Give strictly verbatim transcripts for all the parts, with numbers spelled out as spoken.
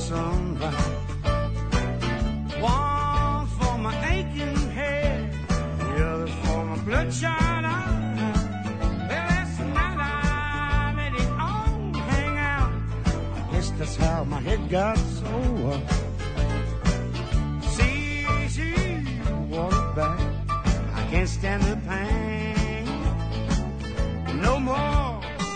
sunrise. One for my aching head, the other for my bloodshot eyes. Well, last night I let it all hang out. I guess that's how my head got sore. See, see, water back. I can't stand the pain no more.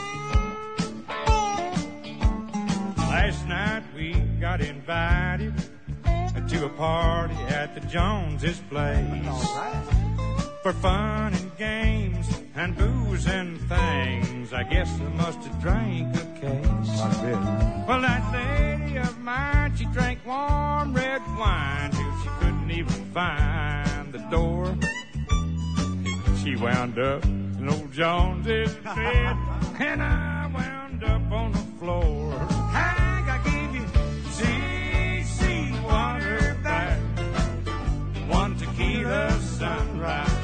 Last night we got invited to a party at the Joneses' place for fun and games and booze and things. I guess I must have drank a case. Well, that lady of mine, she drank warm red wine till she couldn't even find the door. She wound up in old Jones's bed, and I wound up on the floor. Hank, I gave you C C water back, one tequila sunrise.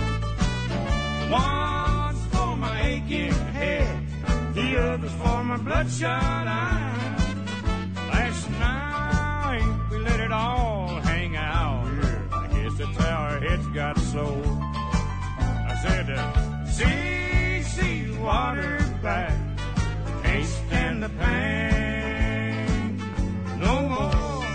One's for my aching head, the other's for my bloodshot eyes. Last night we let it all hang out. I guess that's how our heads got sore. I said, uh, C C water back, can't stand the pain no more.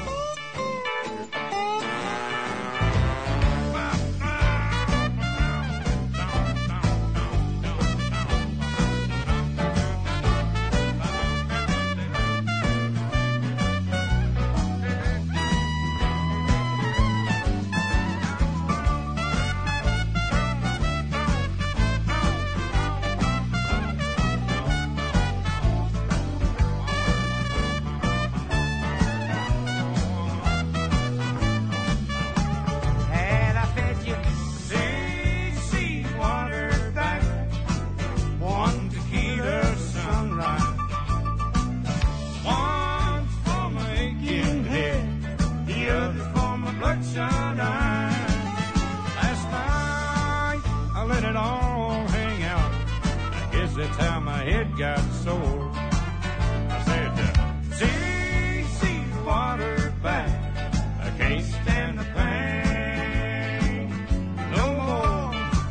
That's how my head got sore. I said, uh, C C water back, I can't stand the pain no more.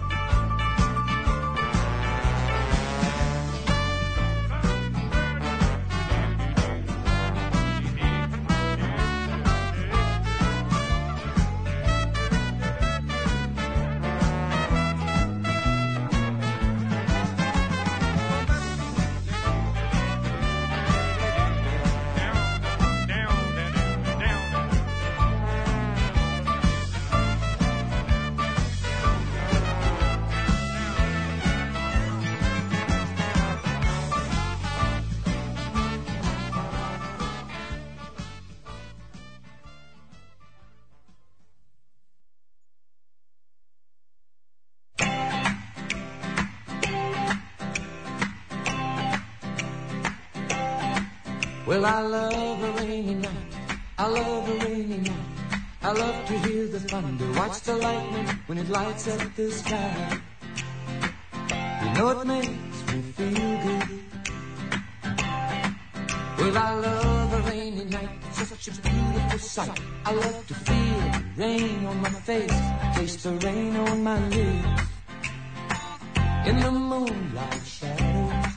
Well, I love a rainy night, I love a rainy night. I love to hear the thunder, watch the lightning when it lights up the sky. You know it makes me feel good. Well, I love a rainy night, it's such a beautiful sight. I love to feel the rain on my face, taste the rain on my lips. In the moonlight shadows,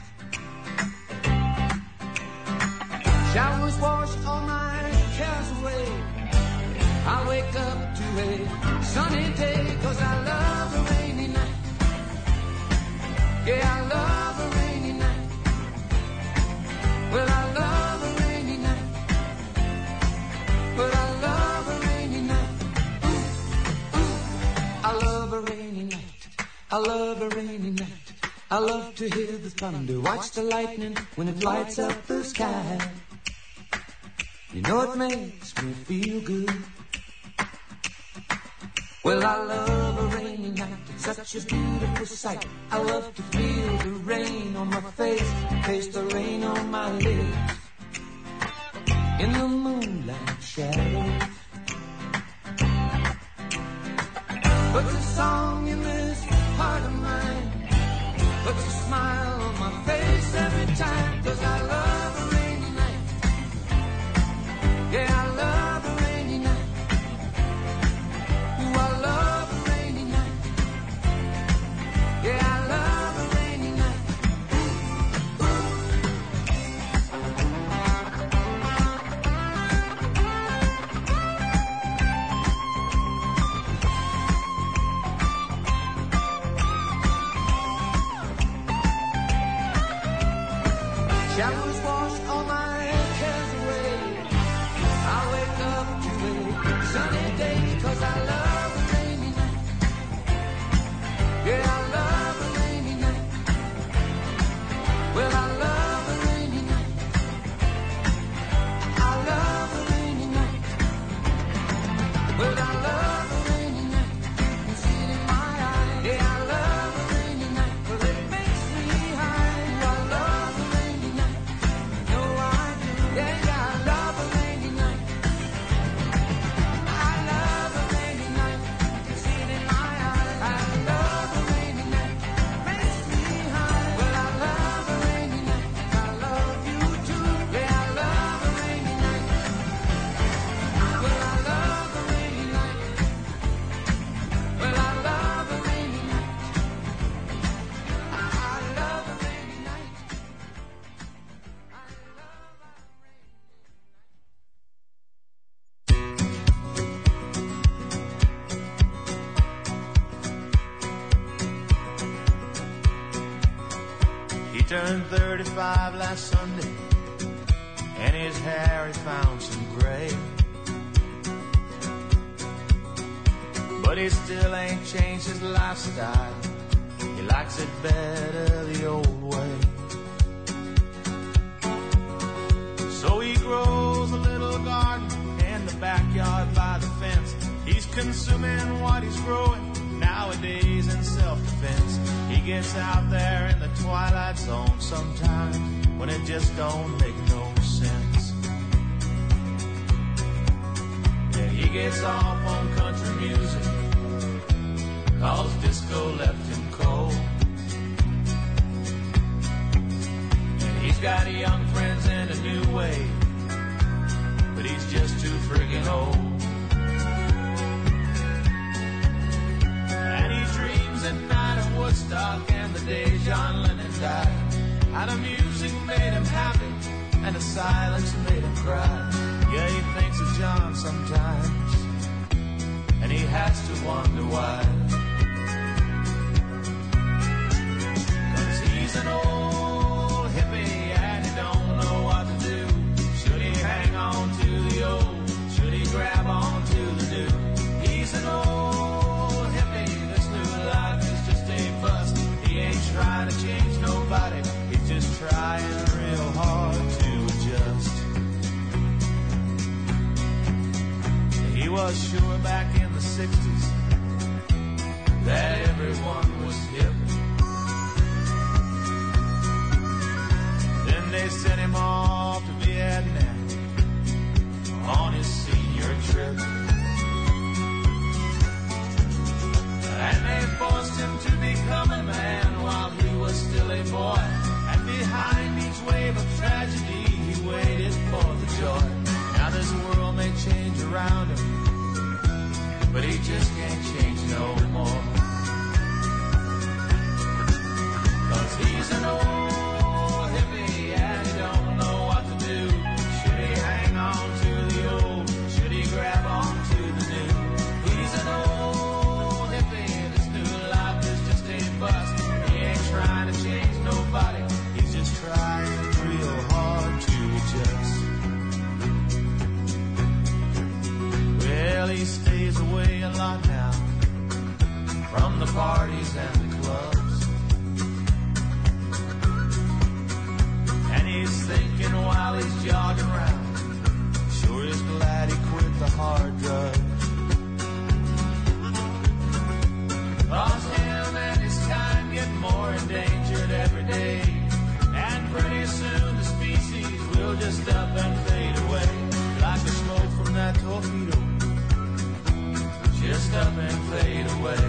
showers wash all my cares away. I wake up to a sunny day, 'cause I love a rainy night. Yeah, I love a rainy night. Well, I love a rainy night. But I love a rainy night. Ooh, ooh. I love a rainy night. I love a rainy night. I love to hear the thunder, watch the lightning when it lights up the sky. You know it makes me feel good. Well, I love a rainy night, it's such a beautiful sight. I love to feel the rain on my face, taste the rain on my lips. In the moonlight shadows, puts a song in this heart of mine, puts a smile on my face every time, 'cause I love a rainy night. thirty-five last Sunday, and his hair he found some gray. But he still ain't changed his lifestyle. He likes it better the old way. So he grows a little garden in the backyard by the fence. He's consuming what he's growing nowadays in self-defense. He gets out there in the twilight zone sometimes when it just don't make no sense. Yeah, he gets off on country music, 'cause disco left him cold. And he's got young friends in a new way, but he's just too friggin' old. And he dreams at night of Woodstock and the day John Lennon died. How the music made him happy and the silence made him cry. Yeah, he thinks of John sometimes, and he has to wonder why. He's an old hippie and he don't know what to do. Should he hang on to the old? Should he grab on to the new? He's an old hippie, this new life is just a bust. He ain't trying to change nobody, he's just trying real hard to adjust. He was sure back in the sixties that everyone was hip. They sent him off to Vietnam on his senior trip. And they forced him to become a man while he was still a boy. And behind each wave of tragedy, he waited for the joy. Now this world may change around him, but he just can't change no more. 'Cause he's an old hippie and he don't know what to do. Should he hang on to the old? Should he grab on to the new? He's an old hippie, this new life is just a bust. He ain't trying to change nobody, he's just trying real hard to adjust. Well, he stays away a lot now from the parties and the clubs. He's thinking while he's jogging around, sure is glad he quit the hard drugs. 'Cause him and his kind get more endangered every day, and pretty soon the species will just up and fade away, like the smoke from that torpedo, just up and fade away.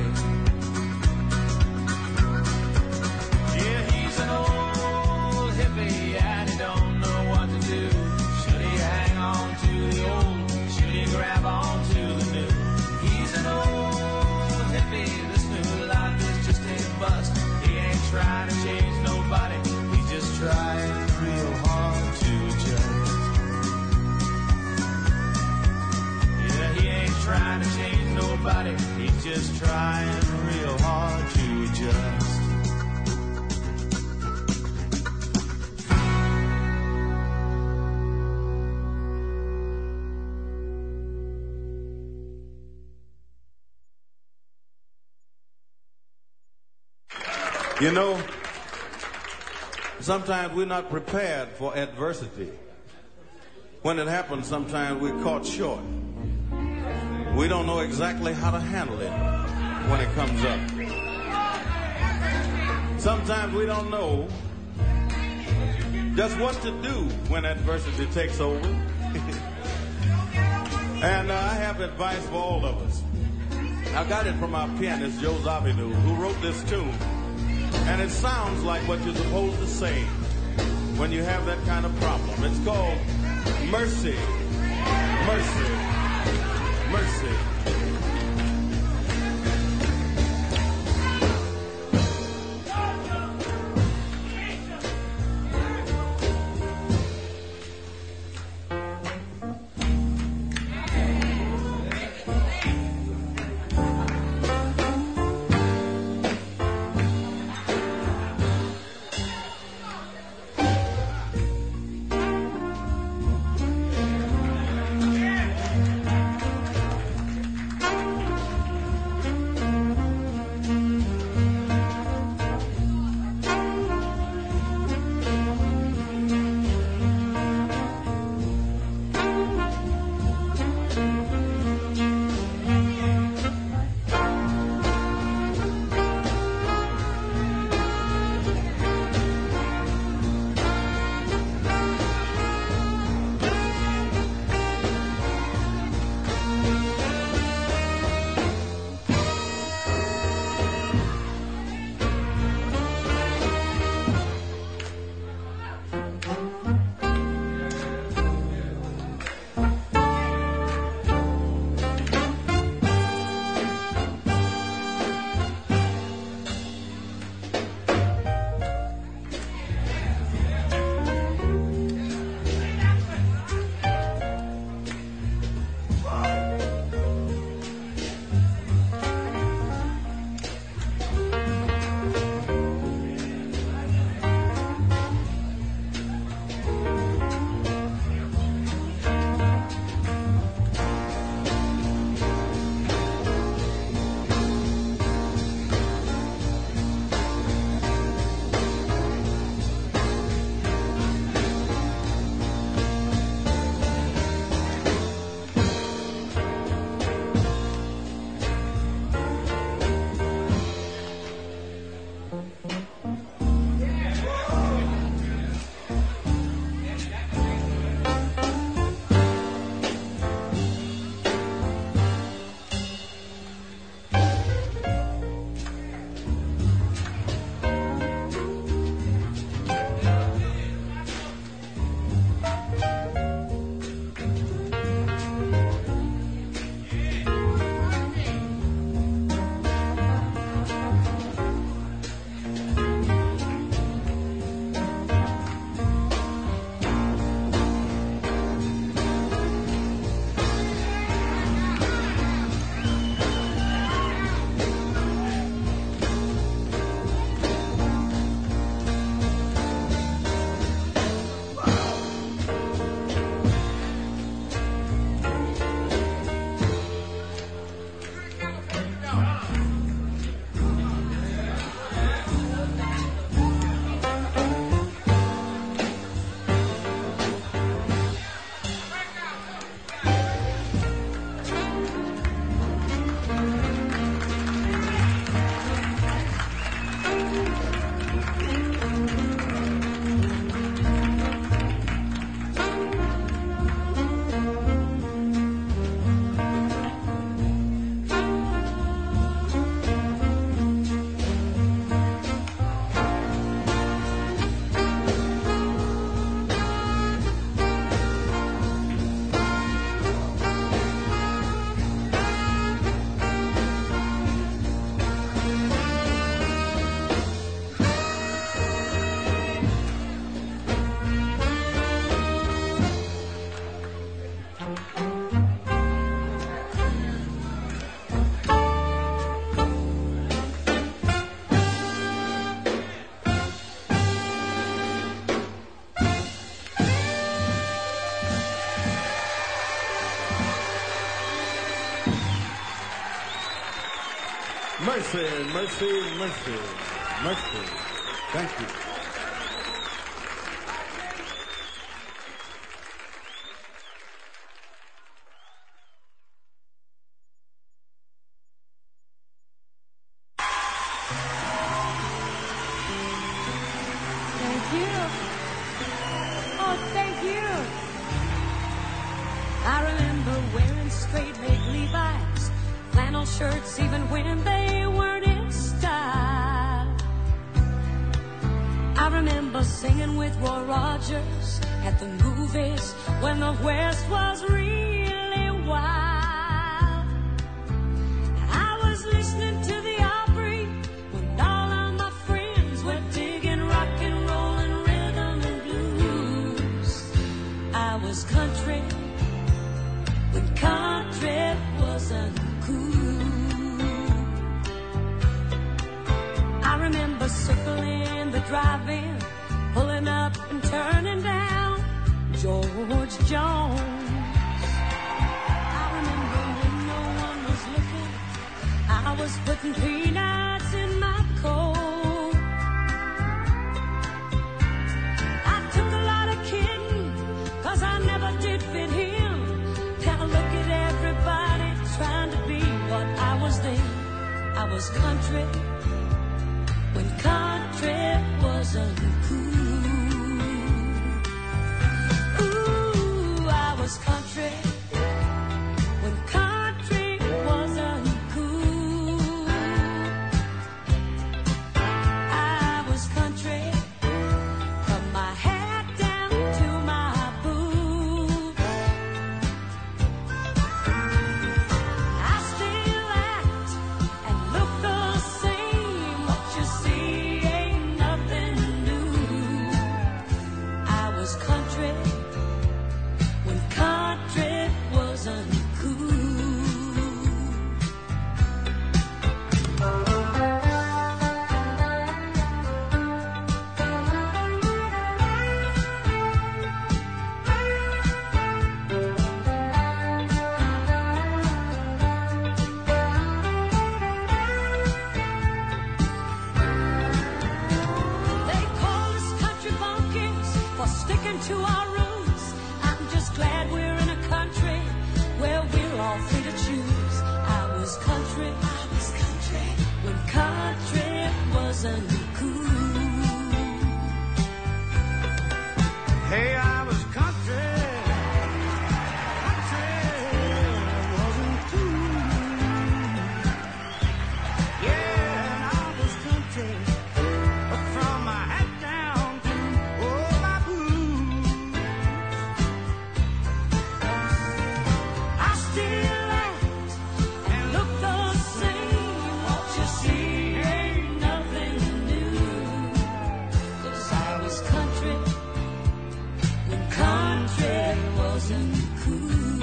Yeah, he's an old hippie and he don't know what to do. Should he hang on to the old? Should he grab on to the new? He's an old hippie, this new life is just a bust. He ain't trying to change nobody, he's just trying real hard to adjust. Yeah, he ain't trying to change nobody, he's just trying real hard to adjust. You know, sometimes we're not prepared for adversity. When it happens, sometimes we're caught short. We don't know exactly how to handle it when it comes up. Sometimes we don't know just what to do when adversity takes over. And uh, I have advice for all of us. I got it from our pianist, Joe Zawinul, who wrote this tune. And it sounds like what you're supposed to say when you have that kind of problem. It's called mercy, mercy, mercy. Mercy, mercy, mercy, mercy. Thank you. Thank you. Oh, thank you. I remember wearing straight leg Levi's, flannel shirts even when they weren't in style. I remember singing with Roy Rogers at the movies when the West was really wild. I was listening to the Opry when all of my friends were digging rock and roll and rhythm and blues. I was country when country wasn't cool. I remember circling the drive-in, pulling up and turning down George Jones. I remember when no one was looking, I was putting peanuts in my coat. I took a lot of kidding, cause I never did fit him. Now look at everybody trying to be what I was then. I was country when country wasn't cool. Ooh, I was country when country wasn't cool. I was country from my head down to my boots. I still act and look the same. What you see ain't nothing new. I was country when country wasn't cool. They call us country bumpkins for sticking to our roots. I'm just glad we're in a country where we're all free to choose. I was country, I was country when country wasn't cool. Hey, I was country. Country wasn't cool. Yeah, and I was country. But from my hat down to all my boots, I still act and look the same. What you see ain't nothing new. 'Cause I was country when country wasn't cool.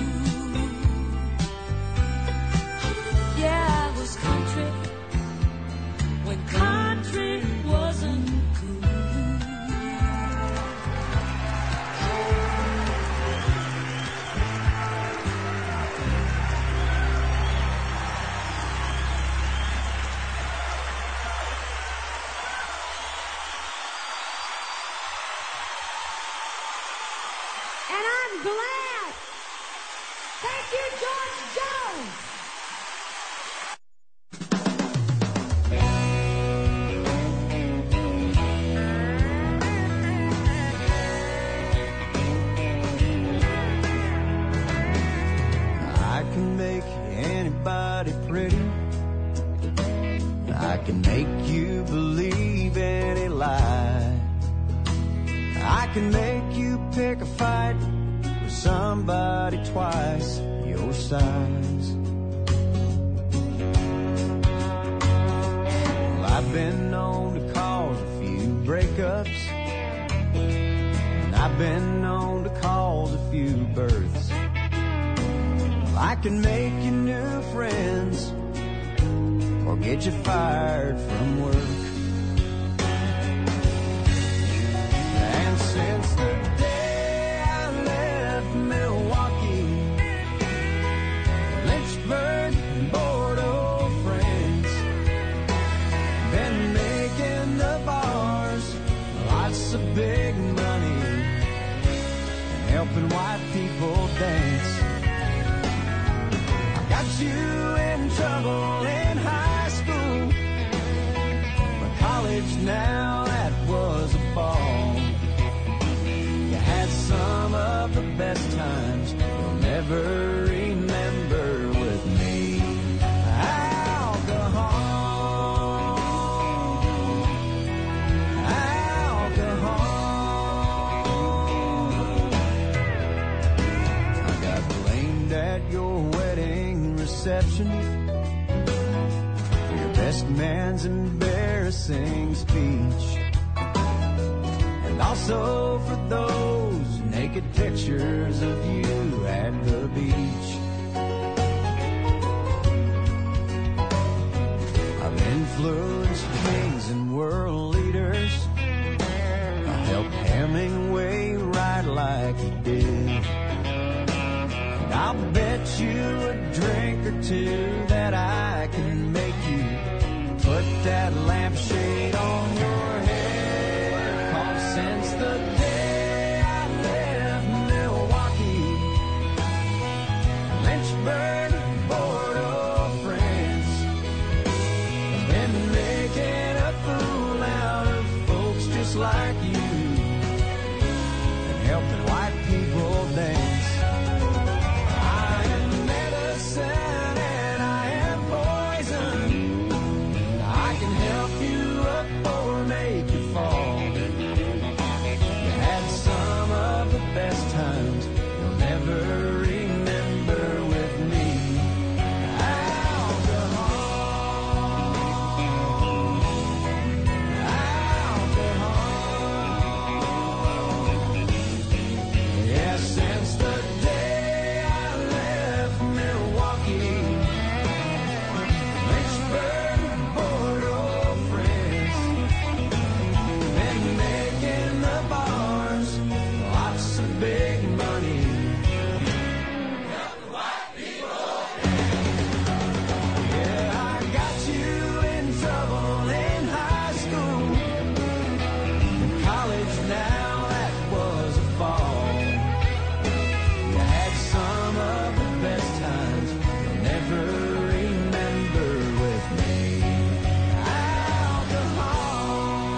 Yeah, I was country when country wasn't cool. And I'm glad. Thank you, George Jones. I can make anybody pretty. I can make you believe any lie. I can make you pick a fight with somebody twice your size. Well, I've been known to cause a few breakups, and I've been known to cause a few births. Well, I can make you new friends or get you fired from work. And since the day I left Milwaukee, Lynchburg and Bordeaux, France, trouble in high school. But college now, that was a ball. You had some of the best times you'll never remember with me. Alcohol, alcohol. I got blamed at your wedding reception for your best man's embarrassing speech, and also for those naked pictures of you at the beach. I've influenced kings and world leaders. I helped Hemingway write like he did. And I'll bet you a drink or two that I can make you put that lampshade on your head. 'Cause since the day I left Milwaukee, Lynchburg, Bordeaux, France, I've been making a fool out of folks just like you and helping white people dance. I am medicine and I am poison. I can help you up or make you fall. You had some of the best times you'll never remember with me. Alcohol, alcohol. Yeah, since the day I left Milwaukee, Lynchburg, Bordeaux, France, been making the bars lots of big money. Yeah, I got you in trouble in high school. In college now, that was a ball. You had some of the best times you'll never remember with me. Alcohol,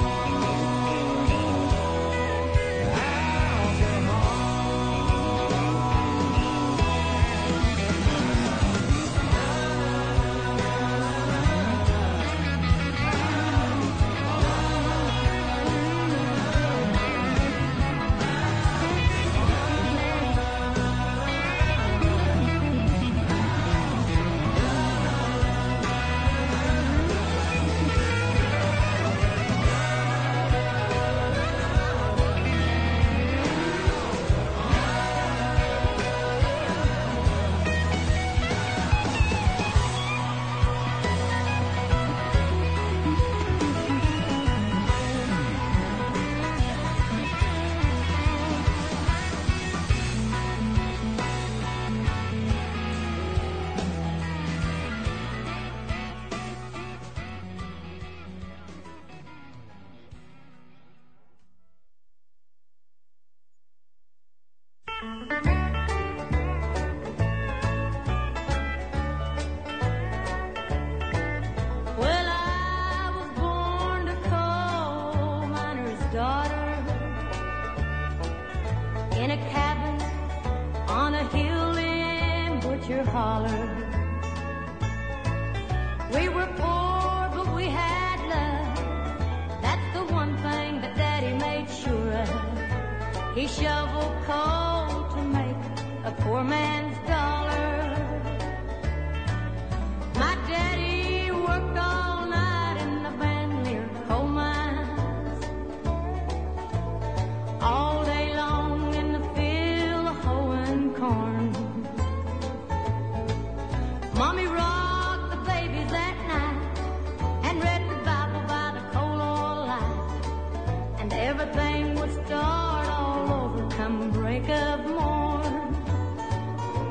Well, I was born a coal miner's daughter in a cabin on a hill in Butcher Holler. We were poor, but we had love. That's the one thing that Daddy made sure of. He shoveled coal to make a poor man's dollar. My daddy worked all night in the Bandelier coal mines, all day long in the field hoeing corn. Mommy rocked the babies that night and read the Bible by the coal oil light, and everything would start all over come break of morn.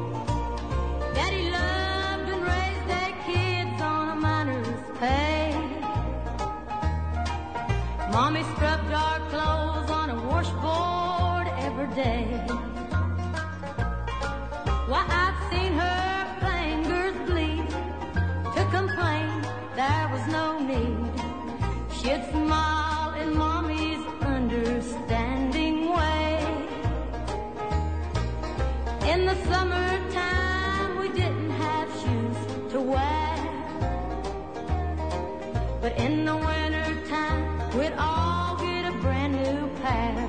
But in the winter time, we'd all get a brand new pair.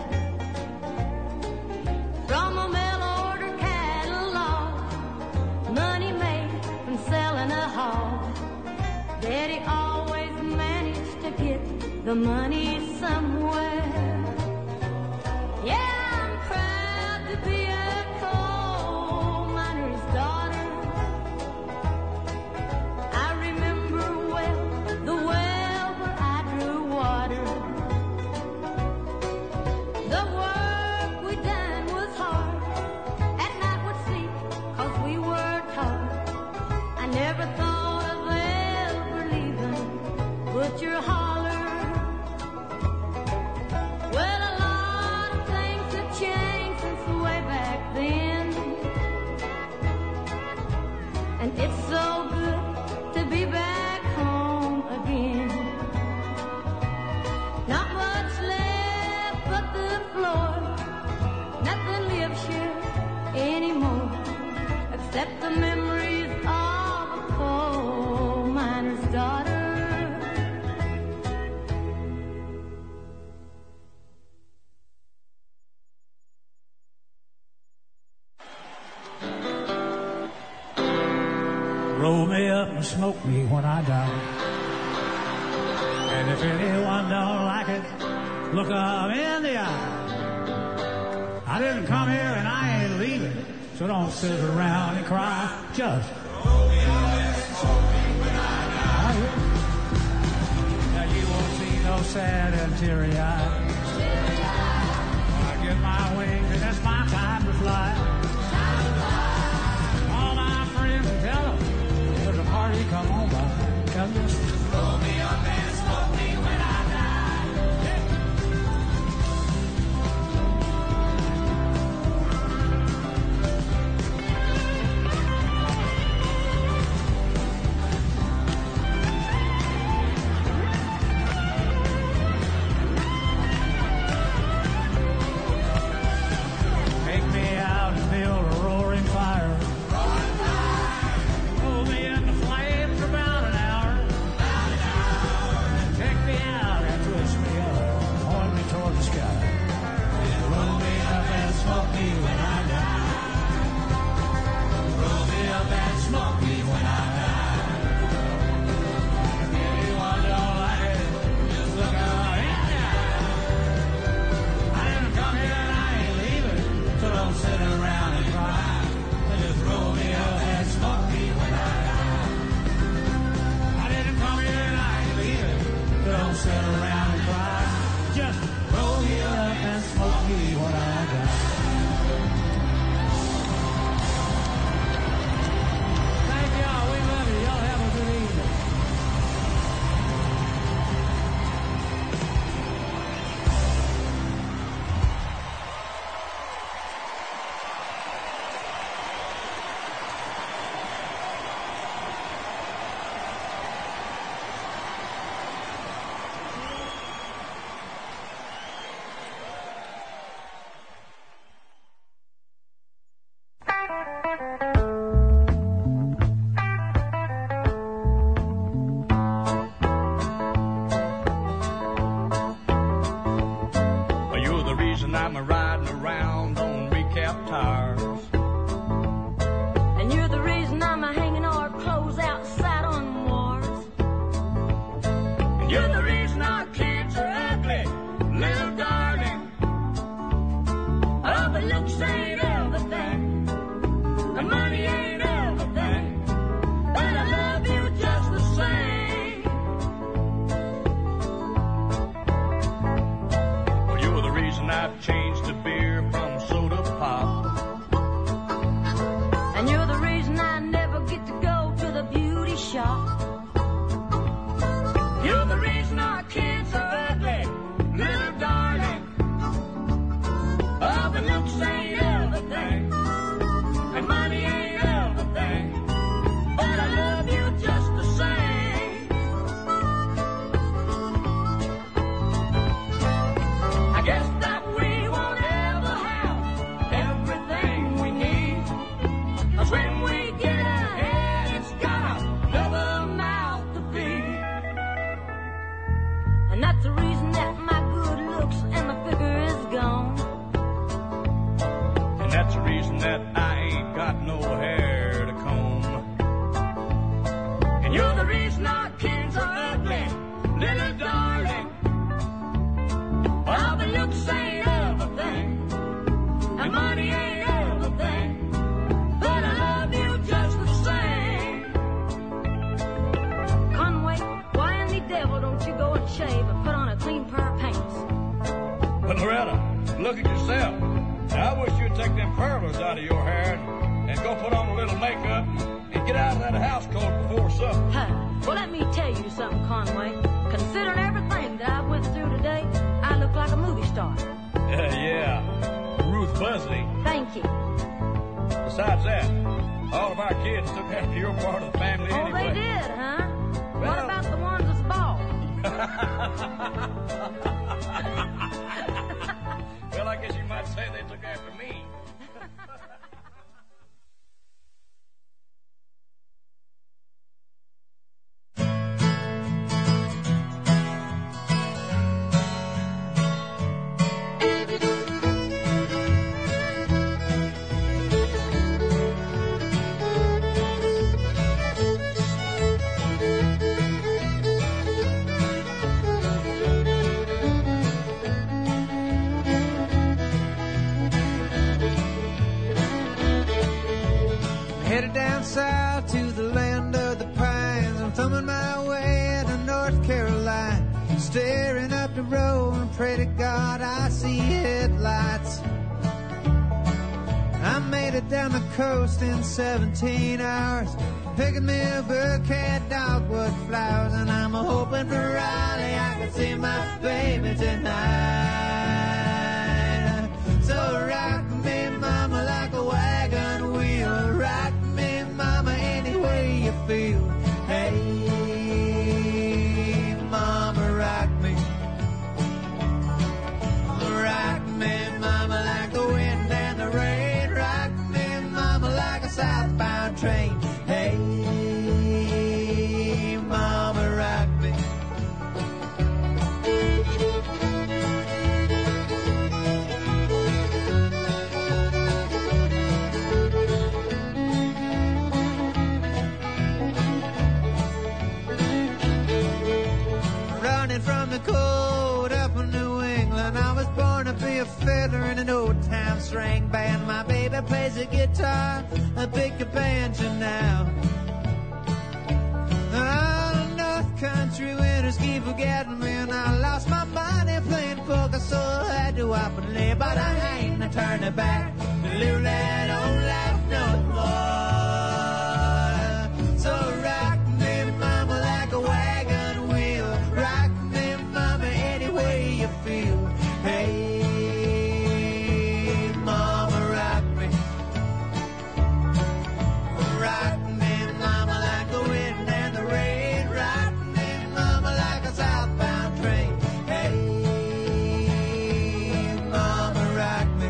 From a mail-order catalog, money made from selling a hog. Daddy always managed to get the money somewhere. Yeah, I'm proud to be a coal miner's daughter. I remember well the well where I drew water. The work we done was hard. At night we'd sleep 'cause we worked hard. I never thought of ever leaving Butcher Holler. Well, a lot of things have changed since way back then, and it's so good to be back home again. Not much left but the floor. Nothing lives here anymore except the memories of a coal miner's daughter. Roll me up and smoke me when I die. And if anyone don't like it, look 'em in the eye. I didn't come here and I ain't leaving, so don't sit around and cry. Just roll me up and smoke me when I die. Now you won't see no sad and teary eyes. I get my wings and it's my time to fly. All my friends tell them there's a party, come on by. Tell you, roll me up and smoke me when I die. Take me out and And money ain't everything, but I love you just the same. Conway, why in the devil don't you go and shave and put on a clean pair of pants? But Loretta, look at yourself. I wish you'd take them curlers out of your hair and, and go put on a little makeup and get out of that house coat before supper. Huh. Well, let me tell you something, Conway. Considering everything that I went through today, I look like a movie star. Uh, yeah, Ruth Busley. Thank you. Besides that, all of our kids took after your part of the family Oh, anyway. they did, huh? Well, what about the ones that's bald? Well, I guess you might say they took after me. Headed down south to the land of the pines. I'm thumbing my way to North Carolina, staring up the road and pray to God I see headlights. I made it down the coast in seventeen hours, picking me a bouquet of dogwood flowers, and I'm hoping for Raleigh I can see my baby tonight. So rock me, mama, like a wagon wheel. Rock me, mama, any way you feel. Hey, mama, rock me. Rock me, mama, like the wind and the rain. Rock me, mama, like a southbound train. Hey, mama, rock me. Running from the cold up in New England, I was born to be a fiddler in an old time string band. My baby plays the guitar, I pick a banjo now. Oh, North Country winters keep forgetting me, and I lost my money playing poker, so I had to up and live. But I ain't no turning back to live that old life no more. So rock me, mama, like a wagon wheel. Rock me, mama, any way you feel. Hey, mama, rock me. Rock me, mama, like the wind and the rain. Rock me, mama, like a southbound train. Hey, mama, rock me.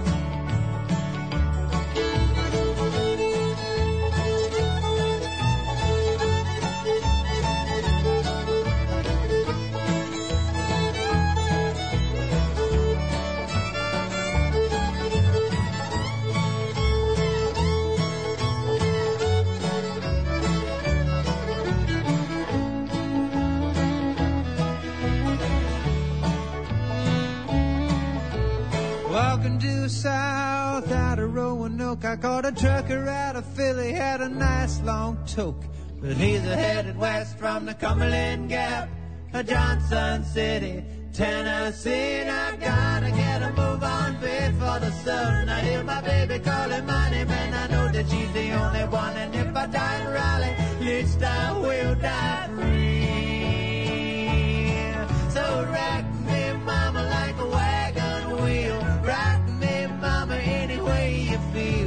Walking due south out of Roanoke, I caught a trucker out of Philly, had a nice long toke. But he's a headed west from the Cumberland Gap, a Johnson City, Tennessee. And I gotta get a move on before the sun. I hear my baby calling my name, and I know that she's the only one. And if I die in Raleigh, at least I will die free. So rock me, mama, like a wagon wheel. Rock me, mama, any way you feel.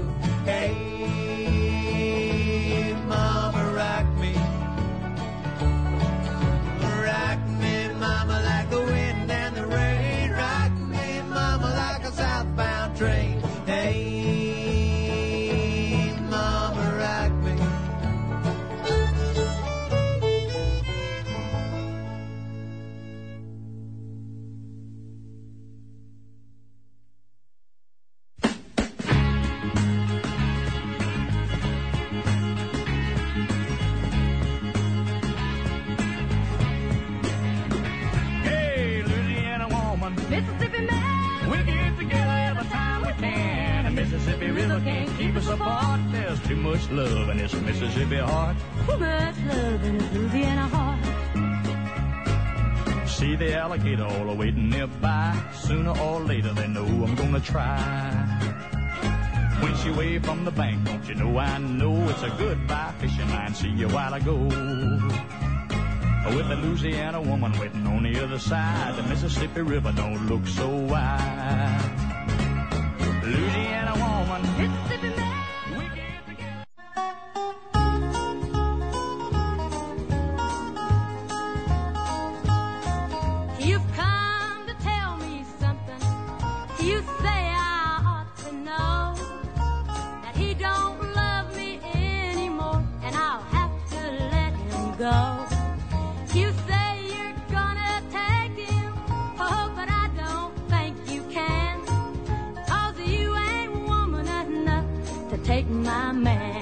Hey, mama, rock me. Rock me, mama, like the wind and the rain. Rock me, mama, like a southbound train. Hey, mama, rock me. Mississippi man, we get together every time we can. And too much love in this Mississippi heart. Too much love in this Louisiana heart. See the alligator all waiting nearby. Sooner or later they know I'm gonna try. When she waved from the bank, don't you know I know it's a goodbye fishing line. See you while I go. With the Louisiana woman waiting on the other side, the Mississippi River don't look so wide. Louisiana woman, Mississippi man, we get together. You've come to tell me something. You say I ought to know that he don't love me anymore, and I'll have to let him go. You say you're gonna take him, oh, but I don't think you can, 'cause you ain't woman enough to take my man.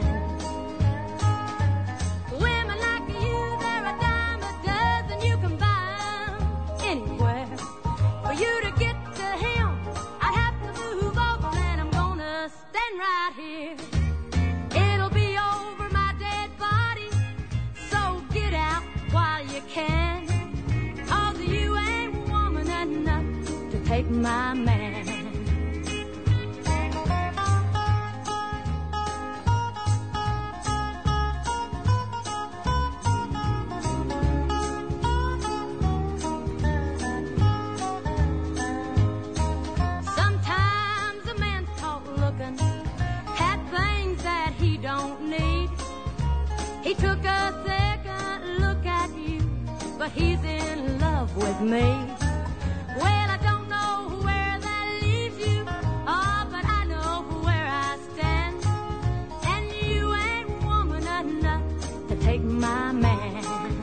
Women like you, they're a dime a dozen, you can buy 'em anywhere. For you to get to him, I'd have to move over, and I'm gonna stand right here. It'll be over my dead body, so get out while you can, 'cause you ain't woman enough to take my man. Sometimes a man's caught looking at things that he don't need. He took a second look at you, but he's in love with me. Well, I don't know where that leaves you, oh, but I know where I stand. And you ain't woman enough to take my man.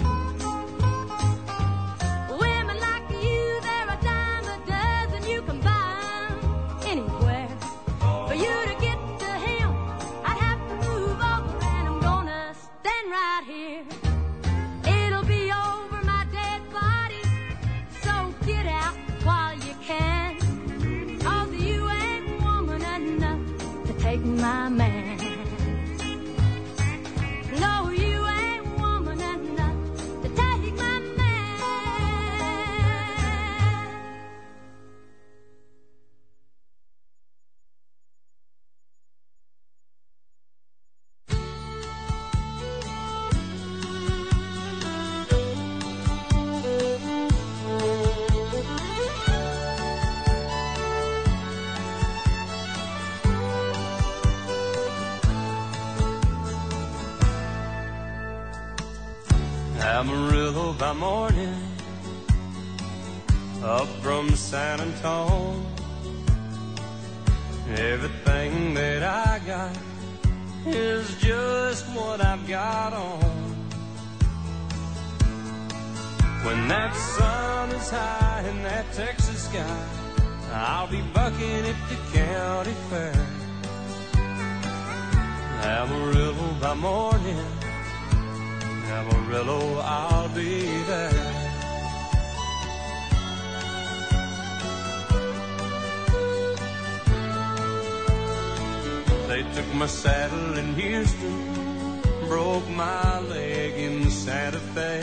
Women like you, they're a dime a dozen, you can buy 'em anywhere. For you to get to him, I'd have to move over, and I'm gonna stand right here. It'll be over my dead body, so get out while you can, 'cause you ain't woman enough to take my man. No, you ain't woman enough to take my man. Amarillo by morning, up from San Antone. Everything that I got is just what I've got on. When that sun is high in that Texas sky, I'll be bucking at the county fair. Amarillo by morning, Amarillo, I'll be there. They took my saddle in Houston, broke my leg in Santa Fe.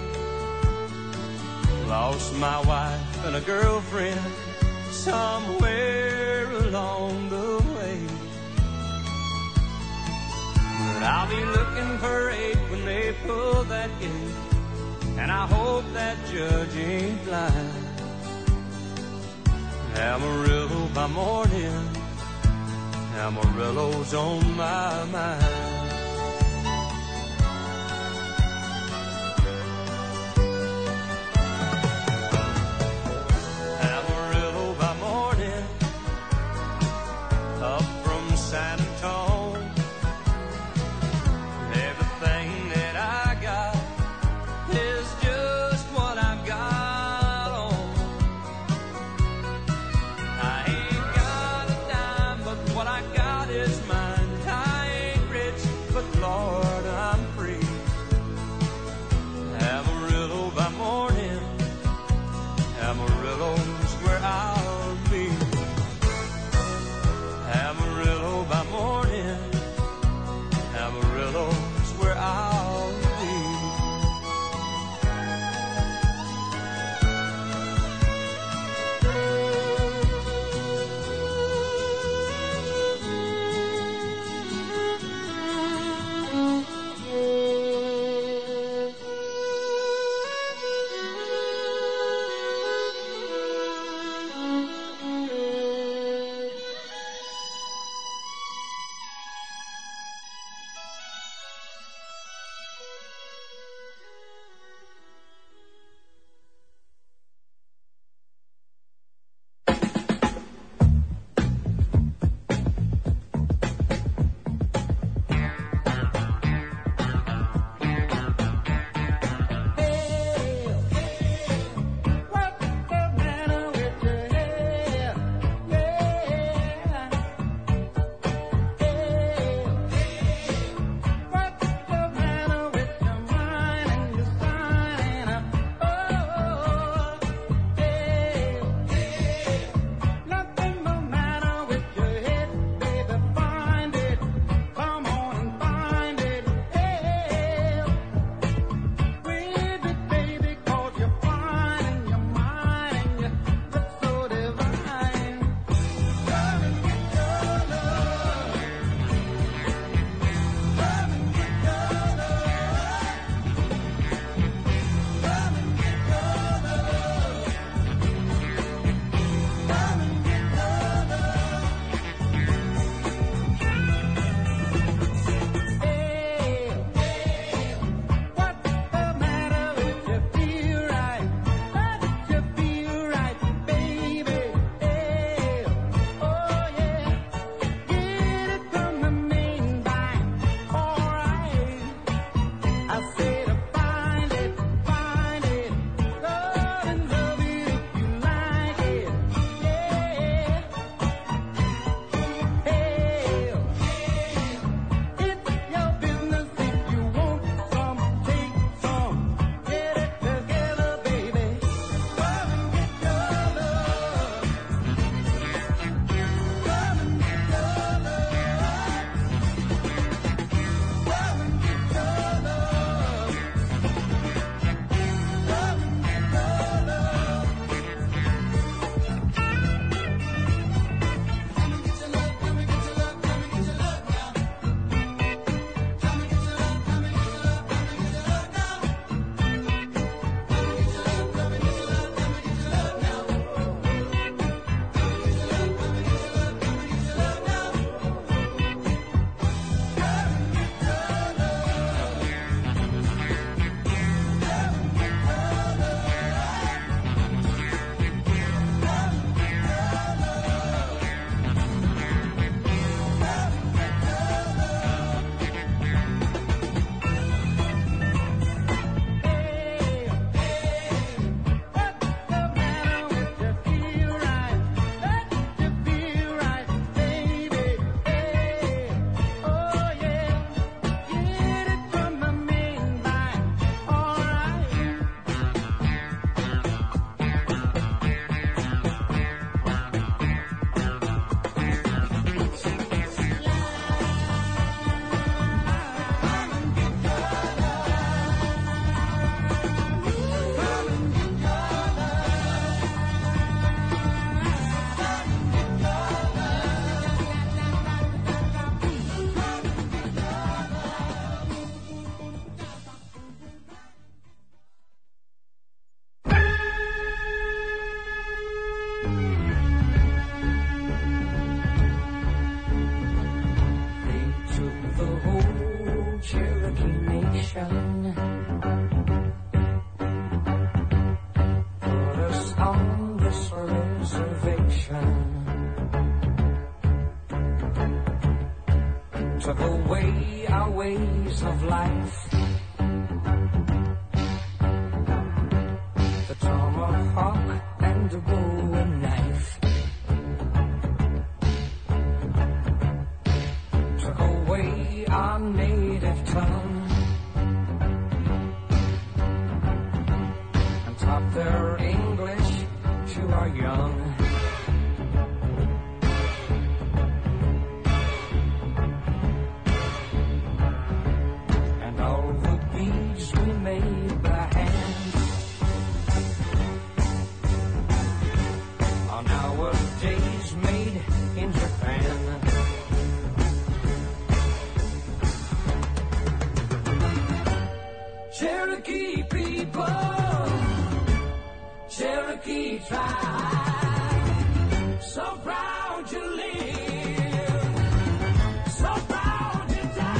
Lost my wife and a girlfriend somewhere along the way. But I'll be looking for eight when they pull that gate, and I hope that judge ain't blind. Amarillo by morning, Amarillo's on my mind. Amarillo by morning, up from San Antone. Everything that I got is just what I've got on. I ain't got a dime, but what I got is mine. I ain't rich, Cherokee Nation. Put us on this reservation. Took away our ways of life. The tomahawk and the bowie knife. Took away our native tongue. And taught their English to our young. Made by hand on our days made in Japan. Cherokee people, Cherokee tribe, so proud to live, so proud to die.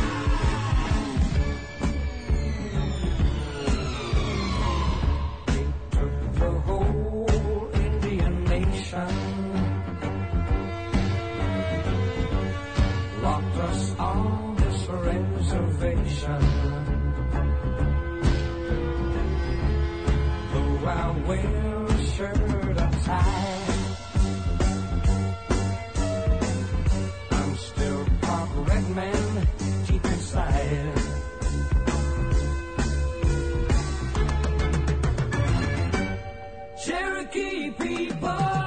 Locked us on this reservation. Though I wear a shirt and tie, I'm still part red man deep inside. Cherokee people,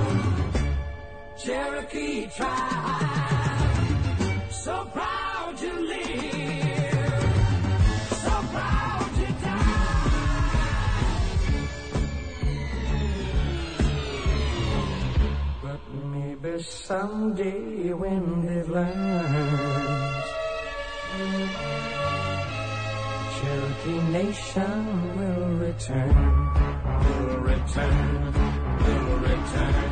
Cherokee tribe, so proud to live, so proud to die. But maybe someday when they've learned, Cherokee Nation will return, will return, will return.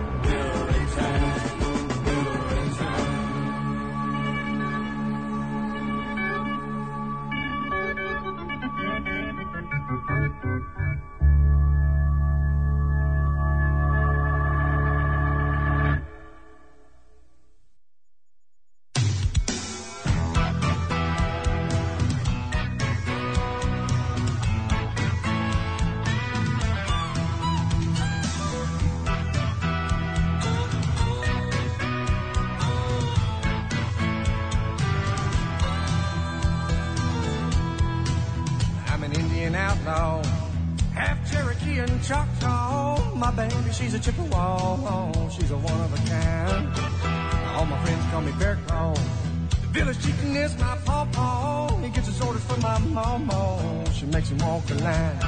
She's a Chippewa, she's a one of a kind. All my friends call me Bear Claw. The village chicken is my pawpaw. He gets his orders from my mama. She makes him walk the line.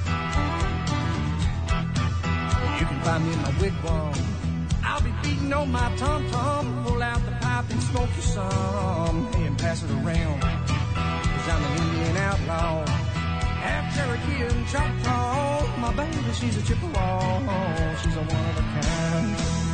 You can find me in my wigwam. I'll be beating on my tom-tom. Pull out the pipe and smoke you some. Hey, and pass it around. Cause I'm an Indian outlaw. Half Cherokee and Choctaw. My baby, she's a Chippewa. She's a one of a kind.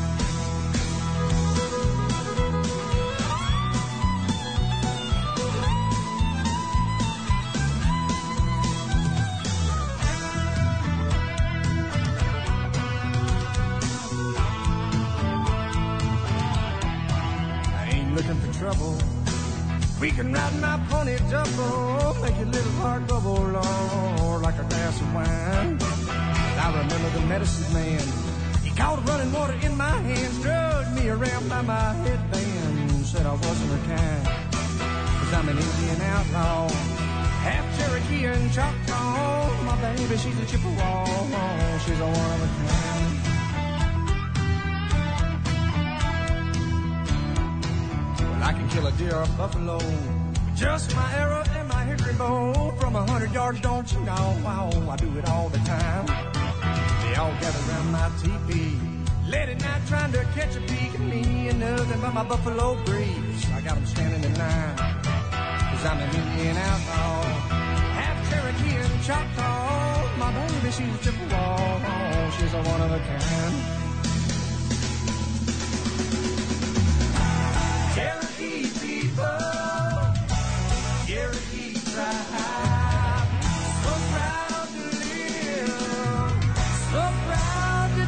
I ain't looking for trouble. We can ride my pony double, make your little heart bubble, Lord, like a glass of wine. I remember the medicine man. He caught running water in my hands, drugged me around by my headband, said I wasn't her kind. Cause I'm an Indian outlaw, half Cherokee and Choctaw. My baby, she's a Chippewa, she's a one of a kind. Well, I can kill a deer or a buffalo, just my arrow and my hickory bow. From a hundred yards, don't you know? Wow, I do it all the time. They all gather around my teepee, late at night trying to catch a peek at me and nothing but my buffalo briefs. I got them standing in line, cause I'm an Indian outlaw, half Cherokee and Choctaw. My baby, she's a Chippewa, she's a one of a kind. Cherokee people, strive. So proud to live, so proud to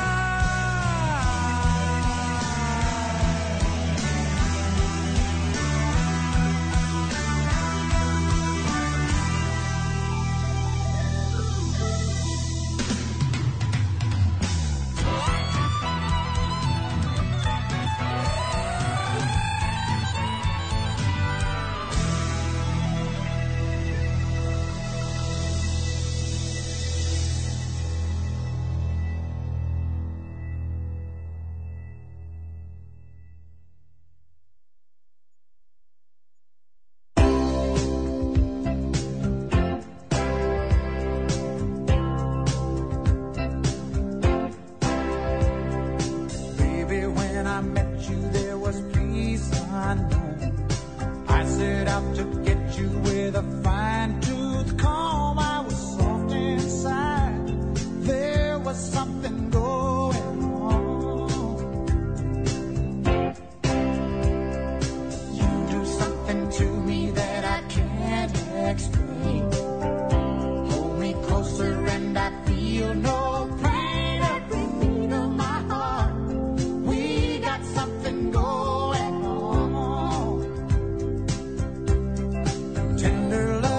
Baby, when I met you, there was peace unknown. I set out to get you with a fine-tooth comb. I was soft inside. There was something going on. You do something to me that I can't explain. Hold me closer and I feel no pain. Every beat of my heart, we got something going on. Tender love.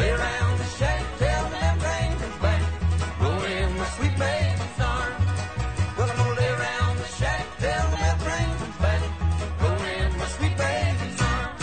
lay around the shack, tell me them rainbows back, rolling in my sweet baby's arms. Well, I'm gonna lay around the shack, tell me them rainbows back, rolling in my sweet baby's arms.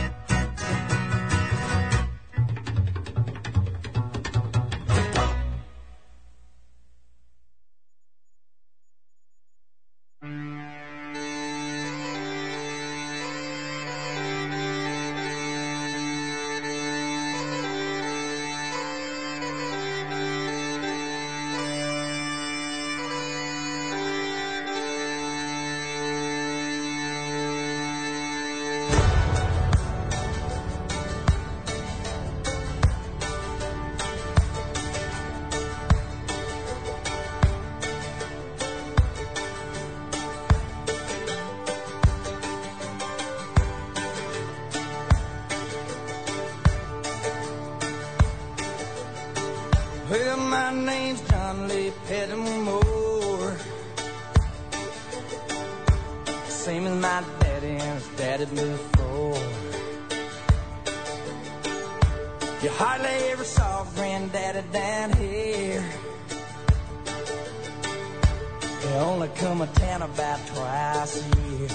Well, my name's John Lee Pettimore, same as my daddy and his daddy before. You hardly ever saw Granddaddy down here. They only come a town about twice a year.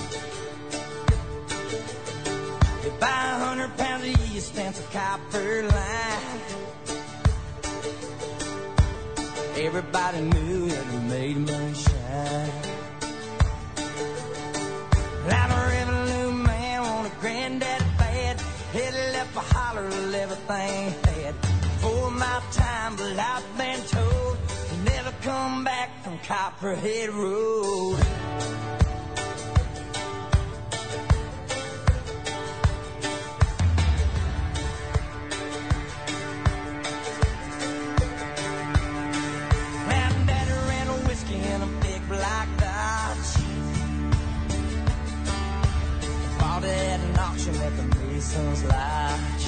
They buy a hundred pounds of yeast and some copper line. Everybody knew that we made moonshine. I'm a revenue man on a granddaddy bad. Headed up a holler of everything had. For my time, but I've been told to never come back from Copperhead Road. At the Mason's Lodge,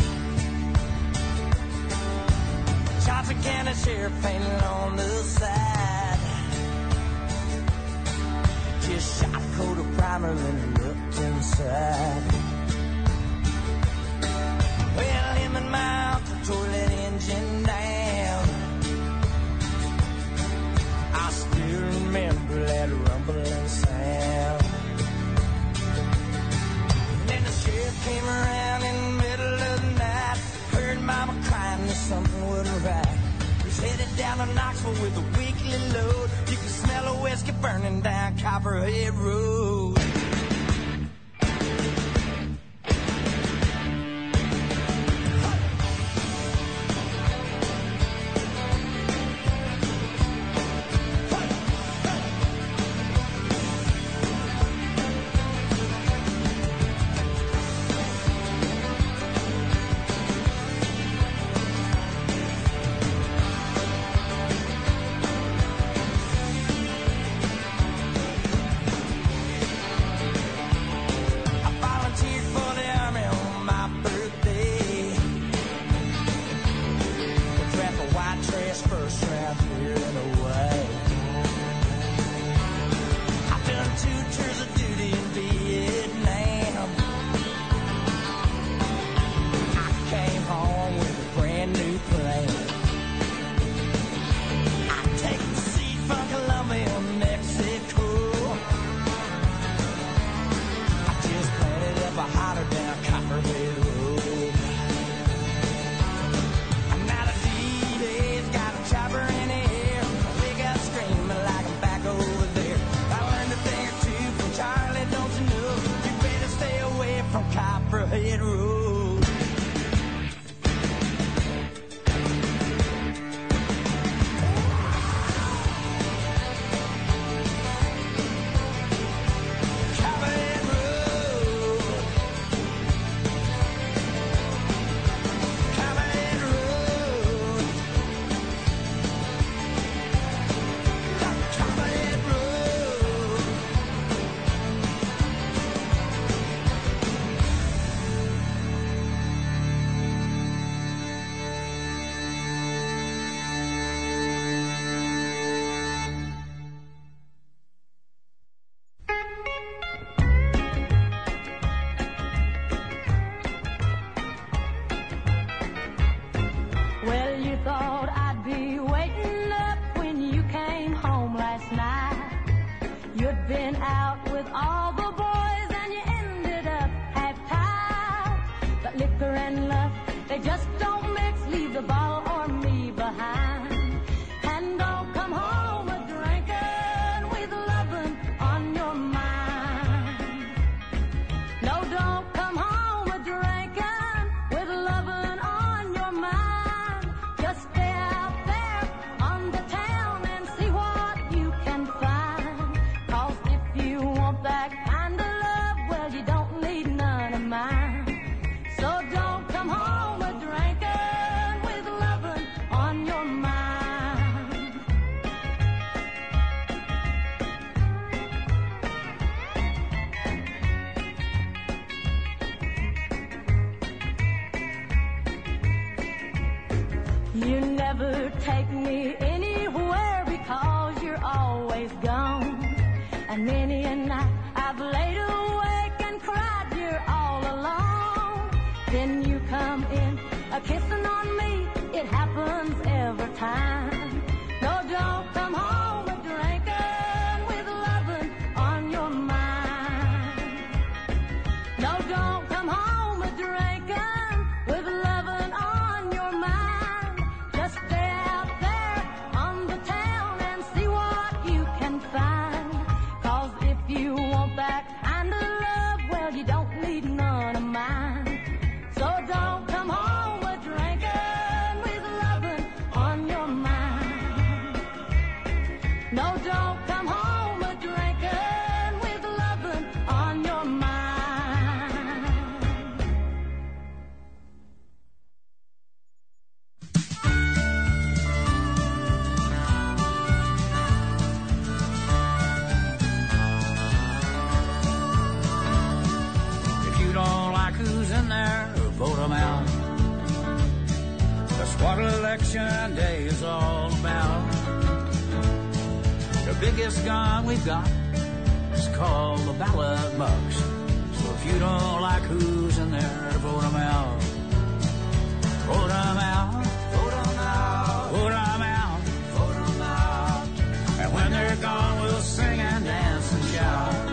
Johnson County Sheriff painted on the side. Just shot a coat of primer and looked inside. Well, him and my uncle tore that engine down. I still remember that rumbling sound. Came around in the middle of the night, heard Mama crying that something wasn't right. He was headed down to Knoxville with a weekly load. You could smell a whiskey burning down Copperhead Road. You never take me anywhere because you're always gone. And many a night I've laid awake and cried you're all alone. Then you come in a kissing on me. It happens every time. No, don't come home a drinking with loving on your mind. No, don't come home a drinking with loving on your mind. Just stay out there on the town and see what you can find. Cause if you want that kind of love, well, you don't need none of mine. So don't come home a drinking with loving on your mind. No, don't come home a drinking with loving on your mind. If you don't like who's in there, vote them out. That's what election day is all about. The biggest gun we've got is called the ballot box. So if you don't like who's in there, vote them out. Vote them out. Vote them out. Vote them out. Vote them out. And when they're gone, we'll sing and dance and shout.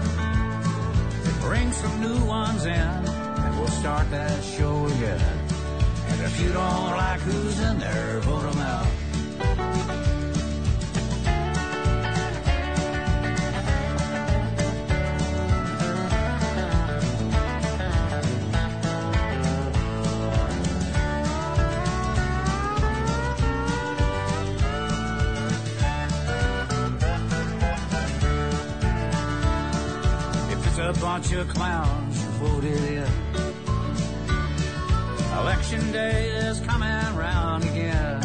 Bring some new ones in, and we'll start that show again. And if you don't like who's in there, vote them out. A bunch of clowns who voted in. Election day is coming round again.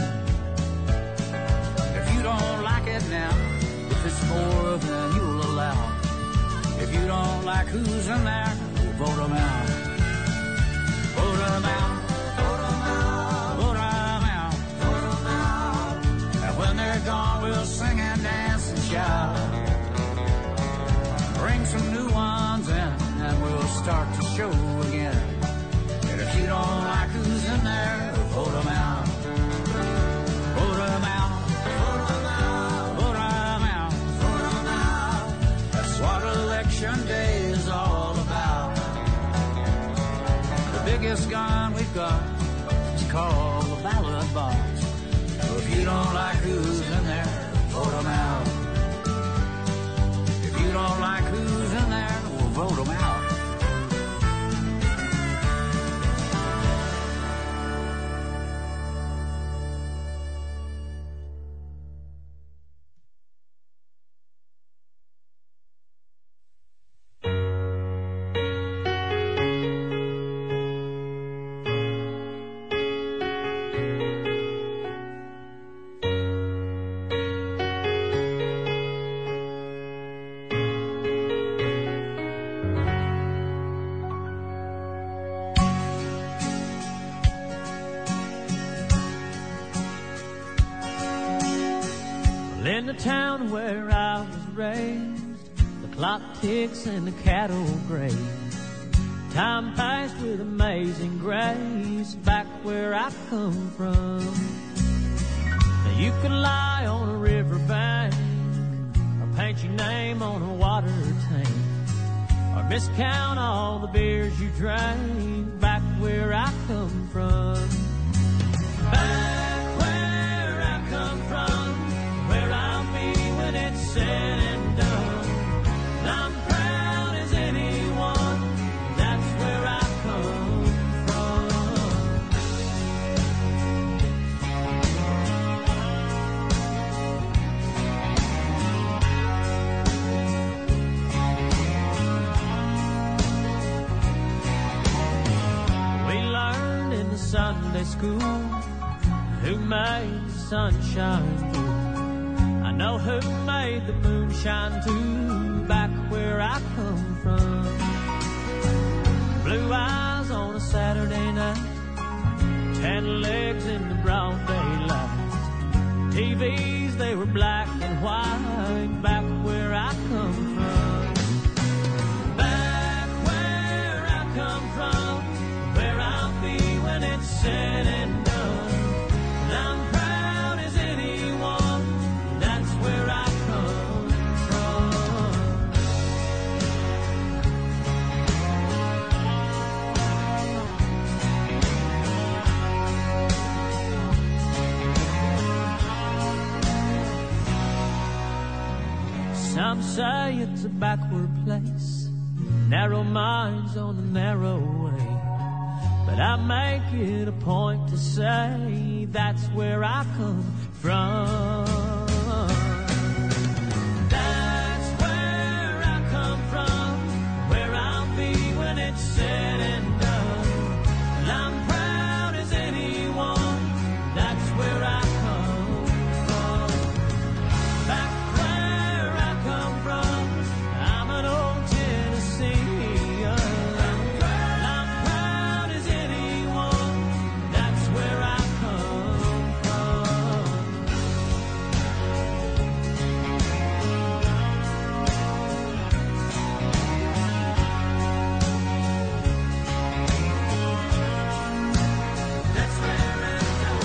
If you don't like it now, if it's more than you'll allow, if you don't like who's in there, we'll vote them out. Vote them out. Vote them out. Vote them out. Vote them out. And when they're gone, we'll sing and dance and shout. Bring some new ones in, and we'll start the show again. And if you don't like who's in there, vote them out. Vote them out. Vote them out. Vote them out. Vote them out. That's what election day is all about. The biggest gun we've got is called the ballot box. So if you don't like who's in there, vote them out. If you don't like who's in there, we'll vote them out. In the town where I was raised, the clock ticks and the cattle graze. Time passed with amazing grace back where I come from. Now you could lie on a riverbank or paint your name on a water tank or miscount all the beers you drank back where I come from. Back where I come from, where I'll be when it's said and done. And I'm proud as anyone, that's where I come from. We learned in the Sunday school who made the sunshine through. I know who made the moonshine too, back where I come from. Blue eyes on a Saturday night, tan legs in the broad day. T Vs, they were black and white back where I come from. Back where I come from, where I'll be when it's said and done. And I'm proud as anyone, that's where I come from. Some say it's a backward place, narrow minds on the narrow way. But I make it a point to say that's where I come from. That's where I come from, where I'll be when it's said and done. And I'm proud as anyone, that's where I come from. Back where I come from, I'm an old Tennessean. I'm proud as anyone, that's where I come from. That's where I come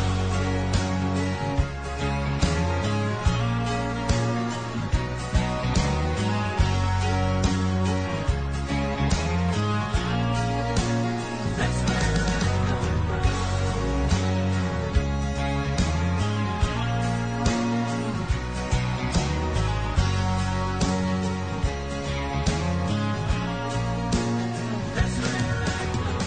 That's where I come That's where I come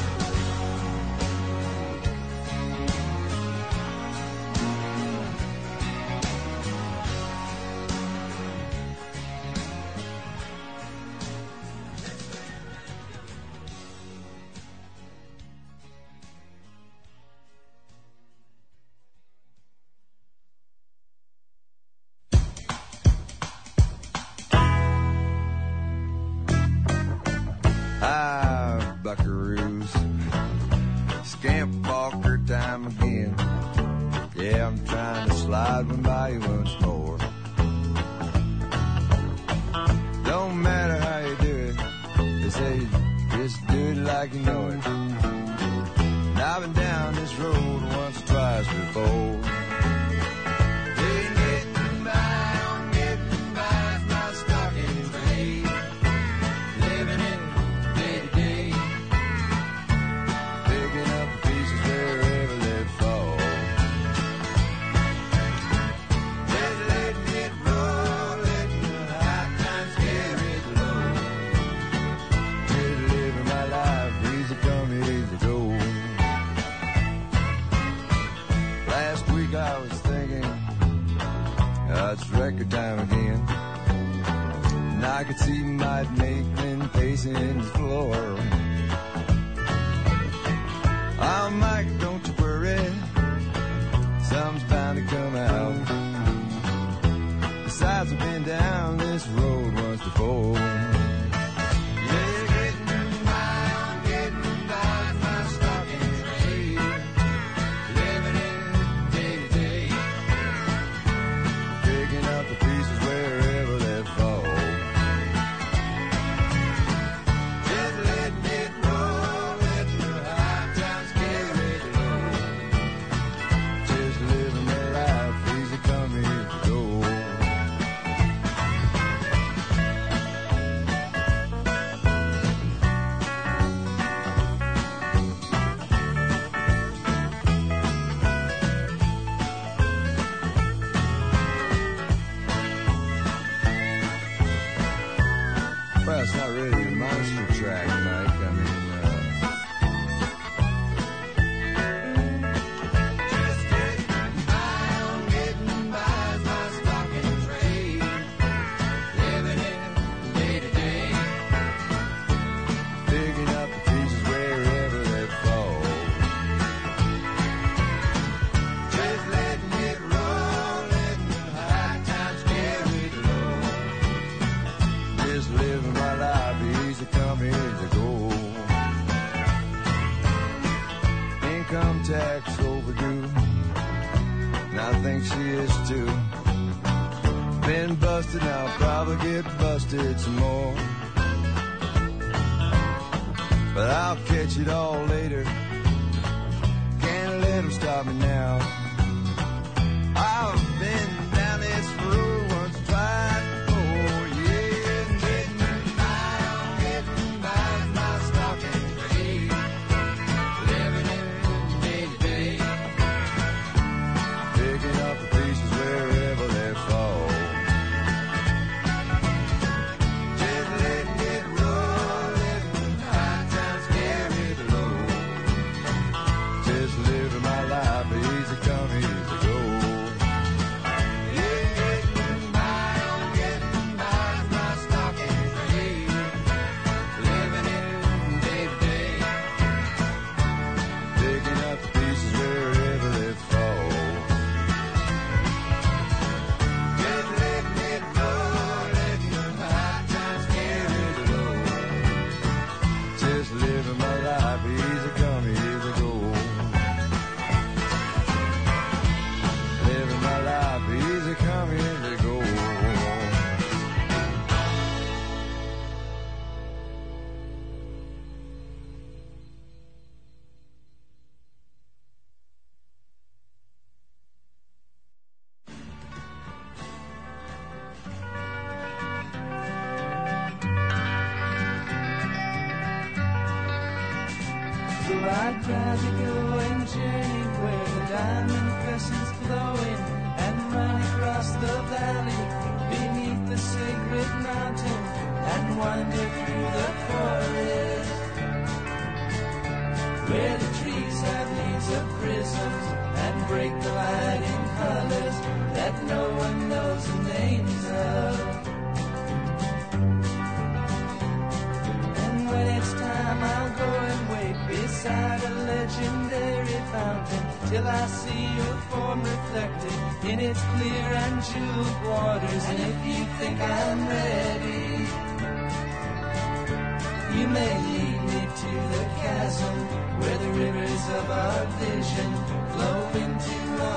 Hi, buckaroos. Scamp walker time again. Yeah, I'm trying to slide one by you once more. Don't matter how you do it. They say just do it like you know it. And I've been down this road once or twice before. Ain't getting by, I'm getting by is my stock in trade. Living it day to day, picking up the pieces wherever they fall. Just letting it roll, letting the high times carry it low. Just living my life, easy come, easy go. Last week I was thinking, oh, it's record time again. And I could see Mike Maitland pacing the floor. Oh, Mike, don't you worry, something's bound to come out. Besides, I've been down this road once before. Yeah, getting by, I'm getting by is my stock in trade. Living it day to day, picking up the pieces wherever they fall. Just letting it roll, letting the high times carry it low. Just living my life, easy come, easy go. think she is too. Been busted, I'll probably get busted some more. But I'll catch it all later. Can't let them stop me now. I've been down this road once or twice before, yeah. Getting by, getting by is my stock and trade. Living it day to day. Picking up the pieces wherever they fall. Just letting it roll, letting high times carry the low. Just living my life easy come, easy go. Yeah, getting by, getting by is my stock and trade. Living it day to day. Picking up the pieces wherever they fall. Just letting it roll, letting the high times carry the low. Just living my life easy come, easy go. Living my life easy come, easy go. So I tried to go and journey where the diamond crescent's glowing and run across the valley beneath the sacred mountain and wander through the forest where the trees have leaves of prisms and break the light in colors that no one knows the names of. And when it's time I'll go and wait beside a legendary fountain till I see your form reflected in its clear and jeweled waters. And if you think I'm ready, you may lead me to the chasm where the rivers of our vision flow into